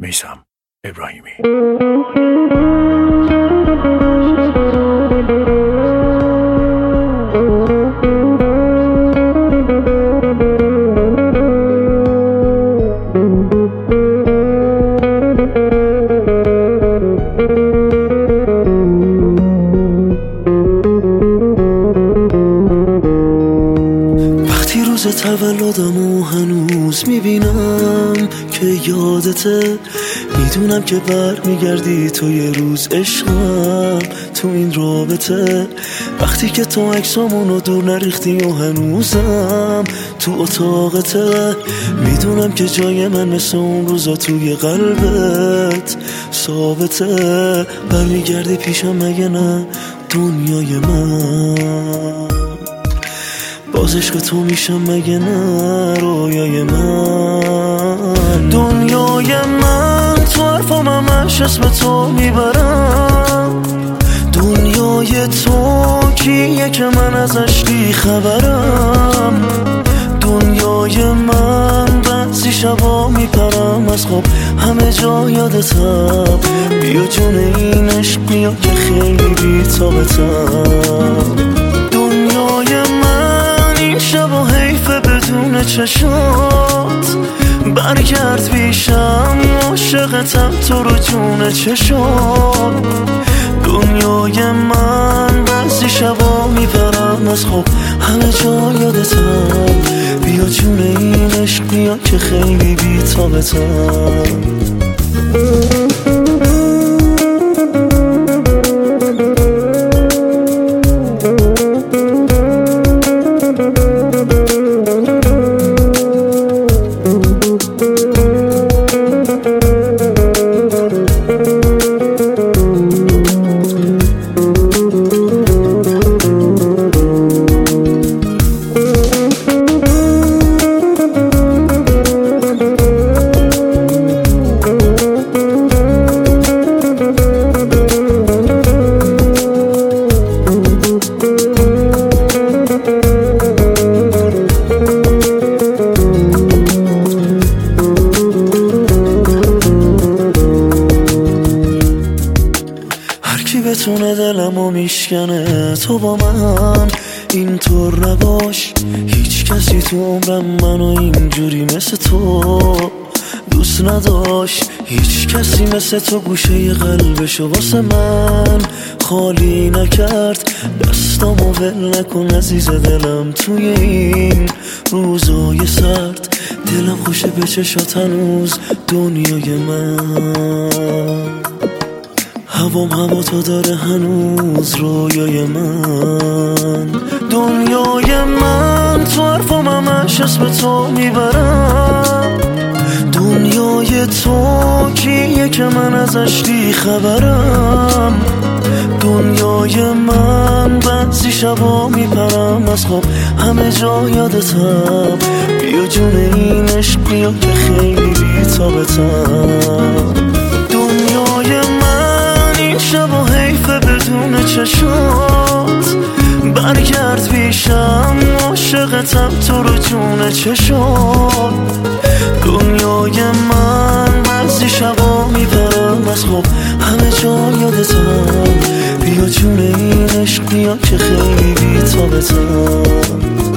میثم ابراهیمی. روز تولدمو هنوز میبینم که یادته، میدونم که برمیگردی تو یه روز عشقم تو این رابطه. وقتی که تو عکسامونو دور نریختی و هنوزم تو اتاقته، میدونم که جای من مثل اون روزا توی قلبت ثابته. برمیگردی پیشم مگه نه دنیای من؟ باز عشق تو میشم مگه نه رویای من؟ دنیای من تو حرفام همش اسم تو میبرم. دنیای تو کیه که من ازش بی خبرم؟ دنیای من بعضی شبا میپرم از خواب همه جا یادتم. بیا جون این عشق بیا که خیلی بی طاقتم. دنیای من این شبا حیفه بدون چشات، برگرد پیشم عاشقتم تو رو جون چشات. دنیای من بعضی شبا میپرم از خواب همه جا یادتم. بیا جون این عشق بیا که خیلی بی طاقتم. بتونه دلمو میشکنه تو با من اینطور نباش. هیچ کسی تو عمرم منو اینجوری مثل تو دوست نداشت. هیچ کسی مثل تو گوشه قلبشو واسه من خالی نکرد. دستامو ول نکن عزیز دلم توی این روزای سرد. دلم خوشه به چشات هنوز دنیای من. هوام هوا تو داره هنوز رویای من. دنیای من تو حرفام همش اسم تو میبرم. دنیای تو کیه که من ازش بی خبرم؟ دنیای من بعضی شبا میپرم از خواب همه جا یادتم. بیا جون این عشق بیا که خیلی بی طاقتم. دنیای من این شبا حیفه بدون چشات، برگرد پیشم عاشقتم تو رو جون چشات. دنیای من بعضی شبا میپرم از خواب همه جا یادتم. بیا جون این عشق بیا که خیلی بی طاقتم.